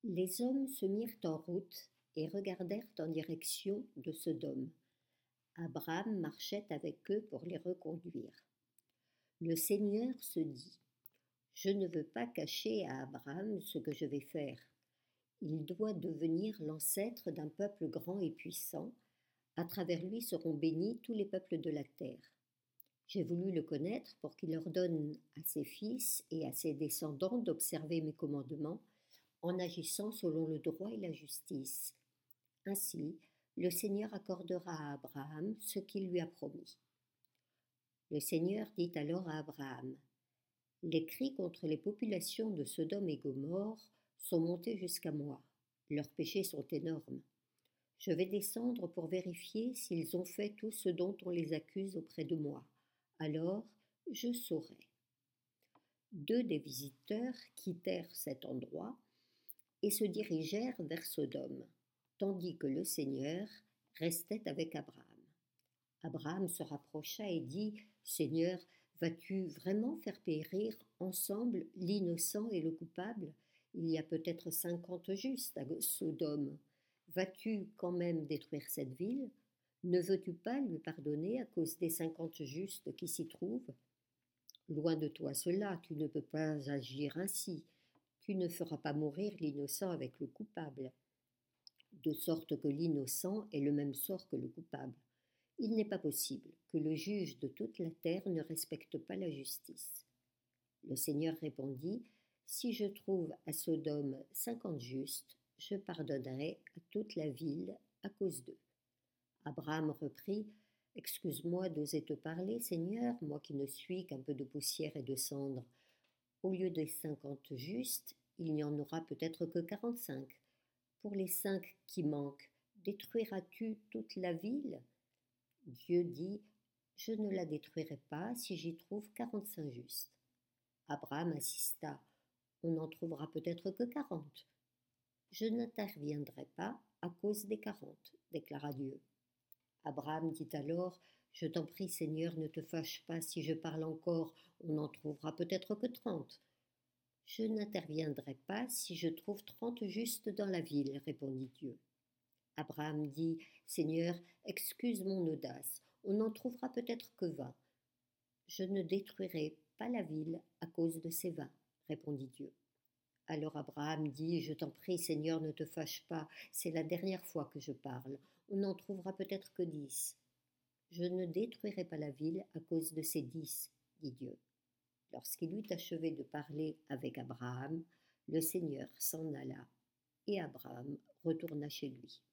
Les hommes se mirent en route et regardèrent en direction de Sodome. Abraham marchait avec eux pour les reconduire. Le Seigneur se dit : « Je ne veux pas cacher à Abraham ce que je vais faire. Il doit devenir l'ancêtre d'un peuple grand et puissant. À travers lui seront bénis tous les peuples de la terre. J'ai voulu le connaître pour qu'il ordonne à ses fils et à ses descendants d'observer mes commandements en agissant selon le droit et la justice. Ainsi, le Seigneur accordera à Abraham ce qu'il lui a promis. » Le Seigneur dit alors à Abraham : « Les cris contre les populations de Sodome et Gomorrhe sont montés jusqu'à moi. Leurs péchés sont énormes. Je vais descendre pour vérifier s'ils ont fait tout ce dont on les accuse auprès de moi. Alors, je saurai. » Deux des visiteurs quittèrent cet endroit et se dirigèrent vers Sodome, tandis que le Seigneur restait avec Abraham. Abraham se rapprocha et dit : « Seigneur, vas-tu vraiment faire périr ensemble l'innocent et le coupable ? Il y a peut-être 50 justes à Sodome. Vas-tu quand même détruire cette ville ? Ne veux-tu pas lui pardonner à cause des 50 justes qui s'y trouvent ? Loin de toi cela, tu ne peux pas agir ainsi. Tu ne feras pas mourir l'innocent avec le coupable, de sorte que l'innocent ait le même sort que le coupable. Il n'est pas possible que le juge de toute la terre ne respecte pas la justice. » Le Seigneur répondit : « Si je trouve à Sodome 50 justes, je pardonnerai à toute la ville à cause d'eux. » Abraham reprit : « Excuse-moi d'oser te parler, Seigneur, moi qui ne suis qu'un peu de poussière et de cendre. Au lieu des 50 justes, il n'y en aura peut-être que 45. Pour les 5 qui manquent, détruiras-tu toute la ville ? » Dieu dit : « Je ne la détruirai pas si j'y trouve 45 justes. » Abraham insista : « On n'en trouvera peut-être que 40. »« Je n'interviendrai pas à cause des 40, déclara Dieu. Abraham dit alors : « Je t'en prie, Seigneur, ne te fâche pas, si je parle encore, on n'en trouvera peut-être que 30. »« Je n'interviendrai pas si je trouve 30 justes dans la ville, répondit Dieu. Abraham dit : « Seigneur, excuse mon audace, on n'en trouvera peut-être que 20. »« Je ne détruirai pas la ville à cause de ces 20, répondit Dieu. Alors Abraham dit : « Je t'en prie, Seigneur, ne te fâche pas, c'est la dernière fois que je parle, on n'en trouvera peut-être que 10. »« Je ne détruirai pas la ville à cause de ces 10, dit Dieu. Lorsqu'il eut achevé de parler avec Abraham, le Seigneur s'en alla et Abraham retourna chez lui.